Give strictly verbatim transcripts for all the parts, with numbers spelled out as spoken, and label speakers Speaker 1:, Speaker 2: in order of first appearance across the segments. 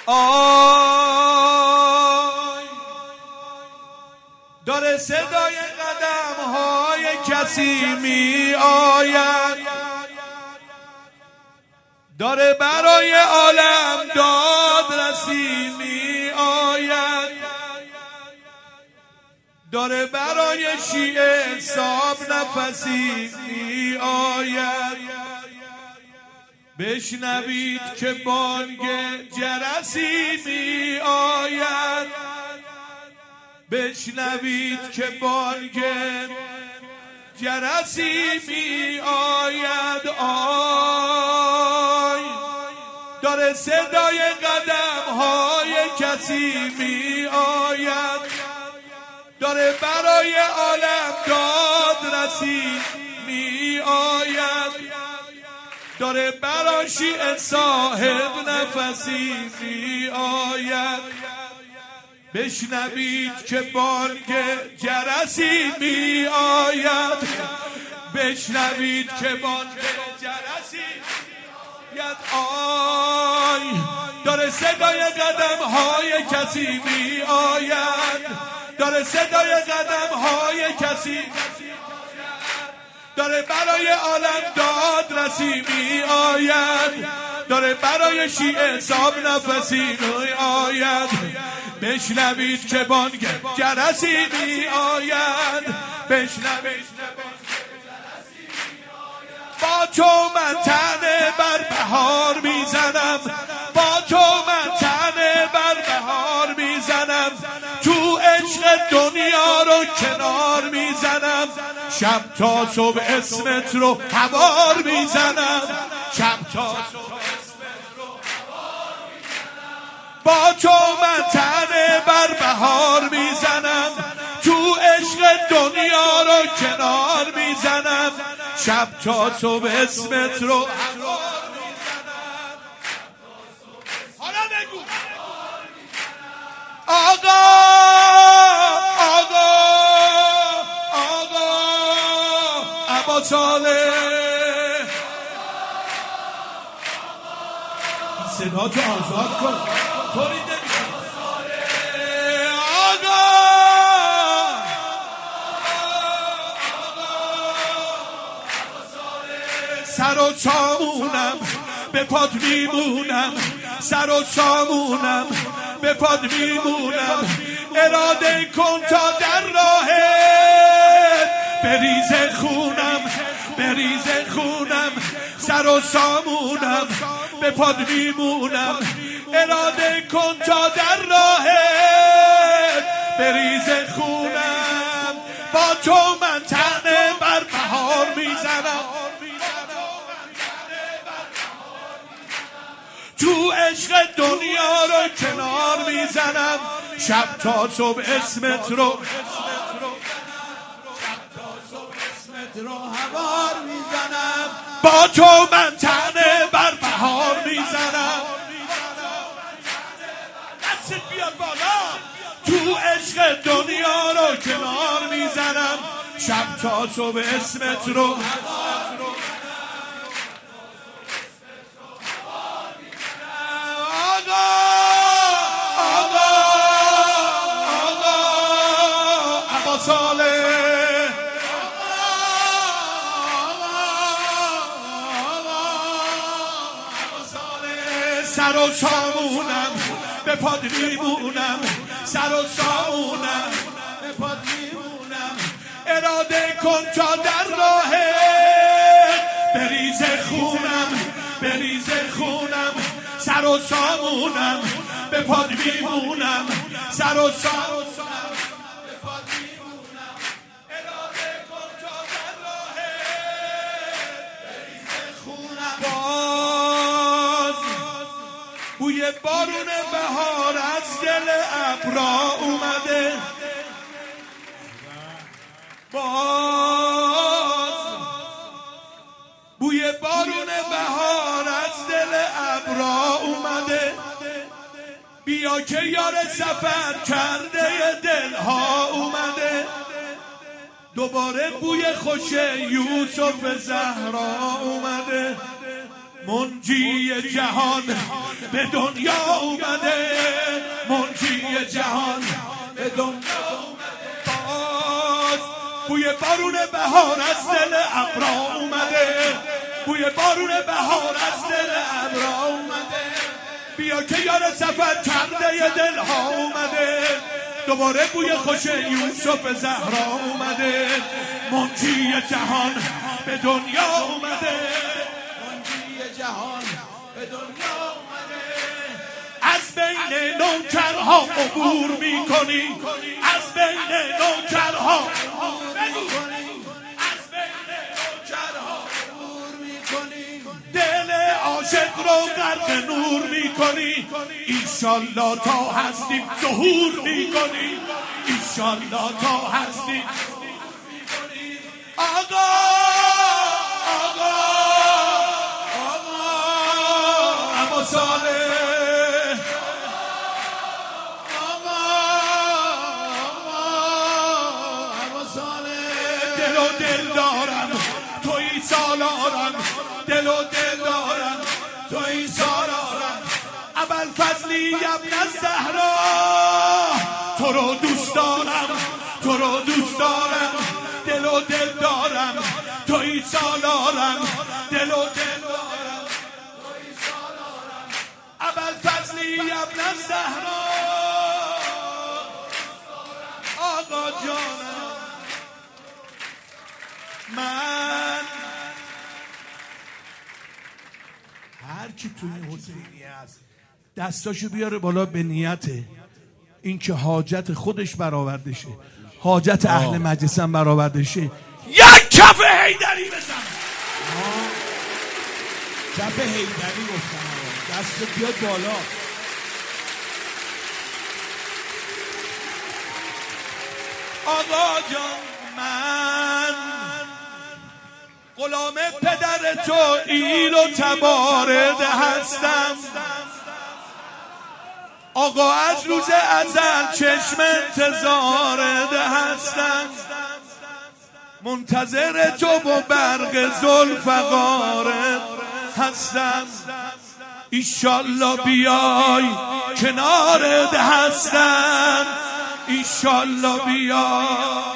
Speaker 1: آی داره صدای قدم های کسی می آید، داره برای عالم دادرسی می آید، داره برای شیعه حساب نفسی می آید. بشنوید که بانگ جرسی می آید، بشنوید که بانگ جرسی می آید. آی داره صدای قدم های کسی می آید، داره برای عالم دادرسی می آید، داره برای شیعه صاحب نفسی می آید. بشنوید که بانگ جرسی می آید، بشنوید که بانگ جرسی می آید. آی داره صدای قدم های کسی می آید، داره صدای قدم های کسی، داره برای عالم دادرسی می آید، داره برای شیعه حساب نفسی می آید. بشنوید که بانگ جرسی می آید، بشنوید با تو من تنه بر بهار میزنم، با تو من تنه بر بهار میزنم، تو عشق دنیا رو کنار میزنم، شب تا صبح اسمت رو هوار میزنم، شب تا صبح اسمت رو هوار میزنم، با تو من تنه بر بهار میزنم، تو عشق دنیا رو کنار میزنم، شب تا صبح اسمت رو هوار میزنم. حالا بگو آقا آقا آقا عبا صالح، صدا تو آزاد کن، طوری نمیشه. آقا سر و سامونم به پاد میمونم، سر و سامونم به پاد میمونم، اراده کن تا در راهت بریز خونم، بریز خونم، سر و سامونم به پاد میمونم، اراده کن تا در راهت بریز خونم، با تو من تنه بر بهار میزنم، تو عشق دنیا رو کنار میزنم، شب تا صبح اسمت رو هوار میزنم، با تو من تنه بر بهار میزنم، دستت بیاد بالا، تو عشق دنیا رو کنار میزنم، شب تا صبح اسمت رو صالح. سر و سامونم به پاد میمونم، سر و سامونم به پاد میمونم، اراده کن تا در راهت بریز خونم، بریز خونم، سر و سامونم به پاد میمونم، سر و سامونم بوی بارون بهار از دل ابرا اومده، باز بوی بارون بهار از دل ابرا اومده، بیا که یار سفر کرده دلها اومده، دوباره بوی خوش یوسف زهرا اومده، منجی جهان به دنیا اومده، منجی جهان به دنیا اومده. باز بوی بارون بهار از دل ابرا اومده، بوی بارون بهار از دل ابرا اومده. بیا که یار سفر کرده دلها اومده، دوباره بوی خوش یوسف زهرا اومده. منجی جهان به دنیا اومده، منجی جهان به دنیا اومده. از بین نوکرها عبور میکنی، از بین نوکرها عبور میکنی، از بین نوکرها عبور میکنی. دل عاشق رو غرق نور میکنی، ایشالله تا هستیم ظهور میکنی، ایشالله تا هستیم. آقا آقا آقا ابا صالح، آقا آقا ابا صالح. دل و دل دارم توی سالارم، دل و دل دارم توی سالارم. ابوالفضلی ابن زهرا تو رو دوست دارم، تو رو دوست دارم. دل و دل دارم توی سالارم، دل و دل دارم توی سالارم. ابوالفضلی ابن زهرا آقا جانم. من هر کی توی حسینی هست دستاشو بیاره بالا به نیته این که حاجت خودش برآورده شه، حاجت اهل مجلسم برآورده شه. یک کف حیدری بزن.
Speaker 2: کف حیدری گفتم، دست بیاد بالا.
Speaker 1: آقا جان من غلام پدر تو ایل و تبارد هستم. آقا از روز ازل چشم انتظارت هستم، منتظر تو و برق ذوالفقارت هستم. ایشالله بیای کنارت هستم، ایشالله بیای.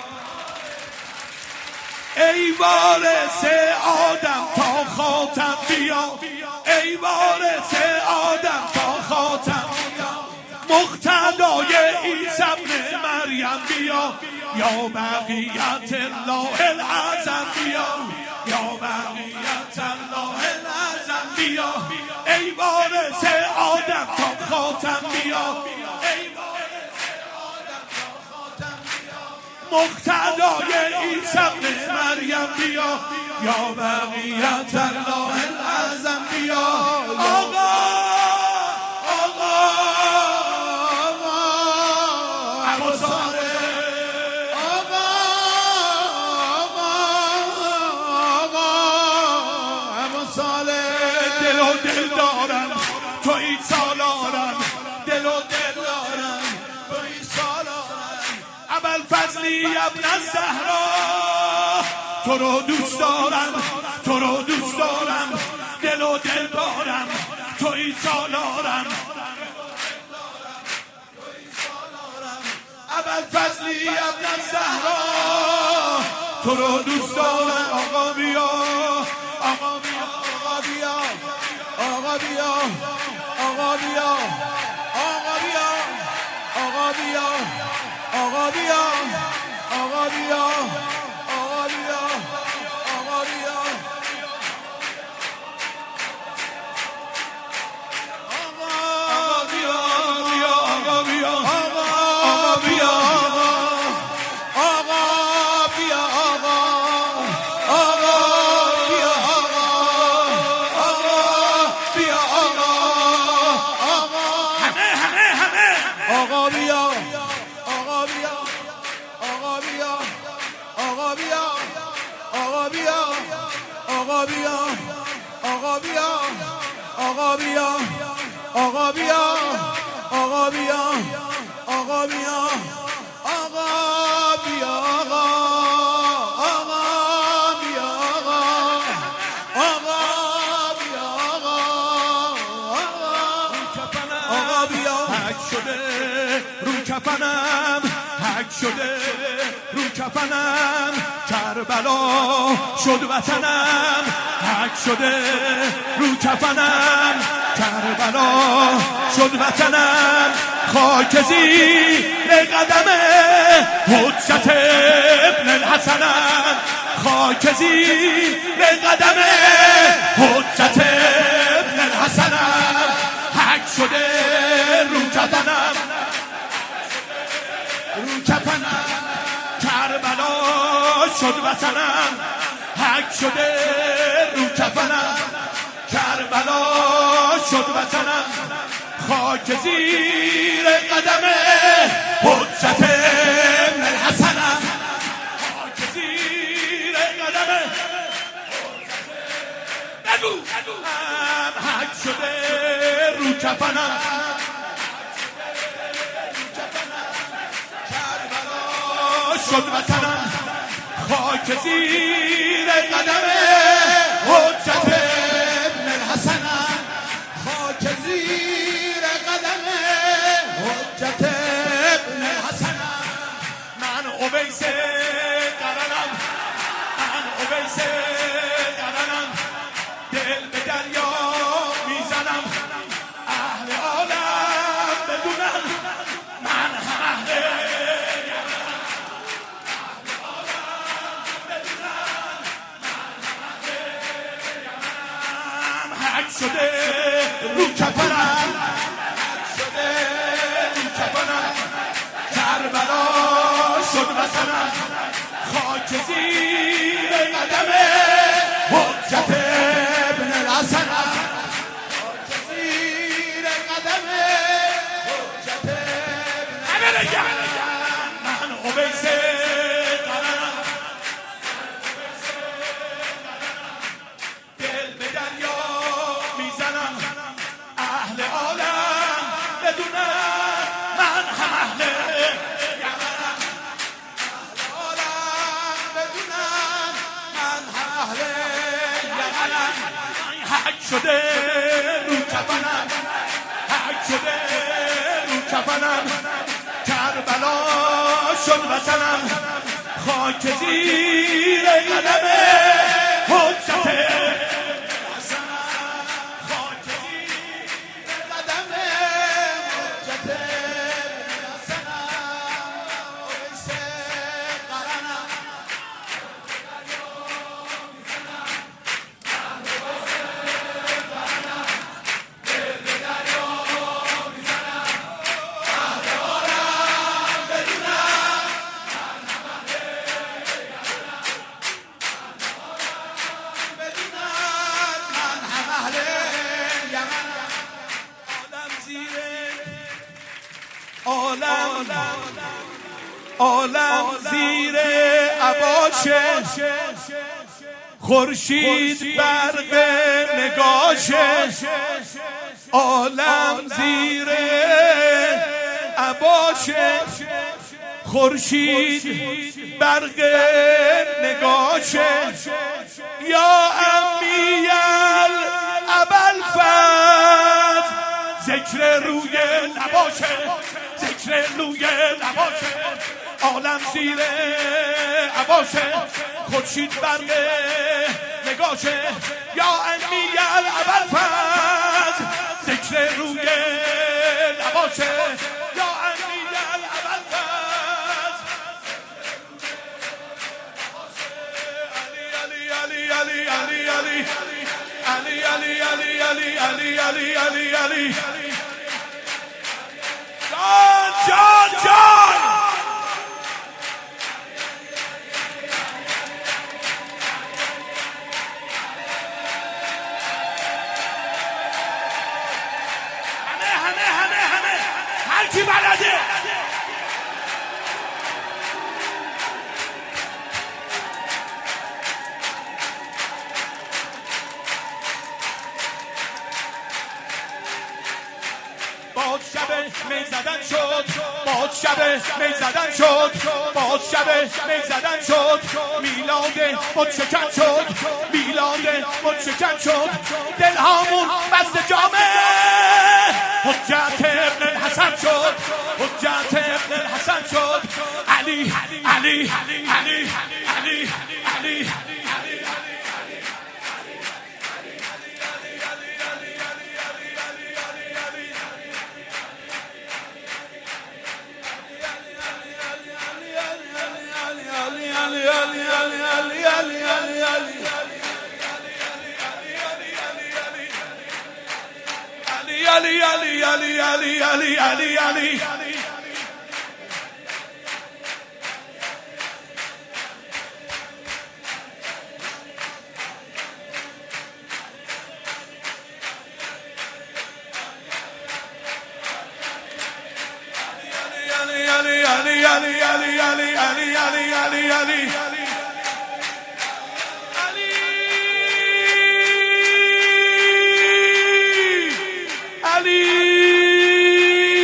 Speaker 1: ای وارث آدم تا خاتم بیا، ای وارث آدم تا خاتم بیا. مقتدای عیسی ابن مریم بیا، یا بقیت الله العظم بیا، یا بقیت الله العظم بیا. ای وارث آدم تا خاتم بیا، ای وارث آدم تا خاتم بیا. مقتدای عیسی ابن مریم بیا، یا بقیت الله العظم بیا. آقا آقا ابا صالح، آقا آقا ابا صالح. دل و دل دارم توی سالارم، دل و دل دارم توی سالارم. ابوالفضلی ابن زهرا تو رو دوست دارم، تو رو دوست دارم. دل و دل دارم توی سالارم. ابوالفضلی ابن زهرا تو رو دوست دارم. آقا بیا، آقا بیا، آقا بیا، آقا بیا، آقا بیا، آقا بیا، آقا بیا، آقا بیا، آقا بیا، آقا بیا، آقا بیا. آقا بیا، آقا بیا، آقا بیا، آقا بیا، آقا بیا، آقا بیا، آقا بیا، آقا، آقا بیا، آقا، آقا بیا، شده رو کفنم، حک شده رو کفنم، کربلا شد وطنم، حک شده رو کفنم، کربلا شد وطنم، خاک زیر قدم حجت ابن الحسنم، خاک زیر قدم حجت ابن الحسنم، حک شده رو کفنم، رو کفنم، کربلا شد وطنم، حک شده رو کفنم، کربلا شد وطنم، خاک زیر قدم حجت ابن الحسنم، خاک زیر قدم بگو حک شده رو کفنم، کربلا شد وطنم، خاک زیر قدم حجت ابن الحسنم، خاک زیر قدم حجت ابن الحسنم، من اویس قرنم، من اویس قرنم، دل به دریا میزنم، اهل عالم بدونم من هم اهل شده رو کفنم، شده رو کفنم، کربلا شد وطنم، خاک زیر قدم حجت ابن الحسنم، خاک زیر قدم حجت ابن الحسنم، من اویس قرنم، دل به دریا میزنم، اهل عالم بدونم من هم اهل یمنم، اهل عالم بدونم من هم اهل یمنم، حک شده رو کفنم، حک شده رو کفنم، کربلا شد وطنم، خاک زیر قدم حجت عالم عالم زیر عباشه، خورشید برق نگاشه، عالم زیر عباشه، خورشید برق نگاشه، یا امی ابوالفضل ذکر روی نباشه، ذکر روی نباشه، عالم زیر عباشه، خورشید برق نگاشه، یا امی ابوالفضل ذکر روی نباشه، یا امی ابوالفضل علی علی علی علی علی علی علی علی علی علی علی علی علی جان جان جان همه همه همه همه هر کی بلده باد شب می زدن شد، باد شب می زدن شد، باد شب می زدن شد، میلاد متشکن شد، میلاد متشکن شد، دلهامون بست جامه حجت ابن الحسن شد. Ali, Ali, Ali, Ali. Ali, Ali, Ali, Ali, Ali, Ali, Ali. Ali, Ali, Ali, Ali, Ali, Ali, Ali, Ali, Ali.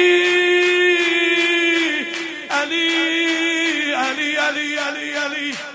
Speaker 1: Ali, Ali, Ali, Ali, Ali.